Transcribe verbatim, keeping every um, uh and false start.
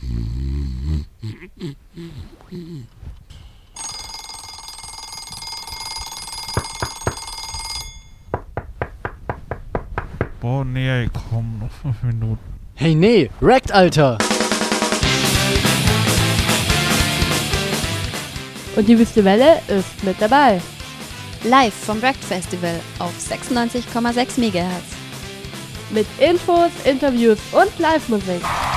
Boah, nee, komm, noch fünf Minuten. Hey, nee, Wrecked, Alter! Und die Wüste Welle ist mit dabei. Live vom Wrecked Festival auf sechsundneunzig Komma sechs Megahertz. Mit Infos, Interviews und Live-Musik.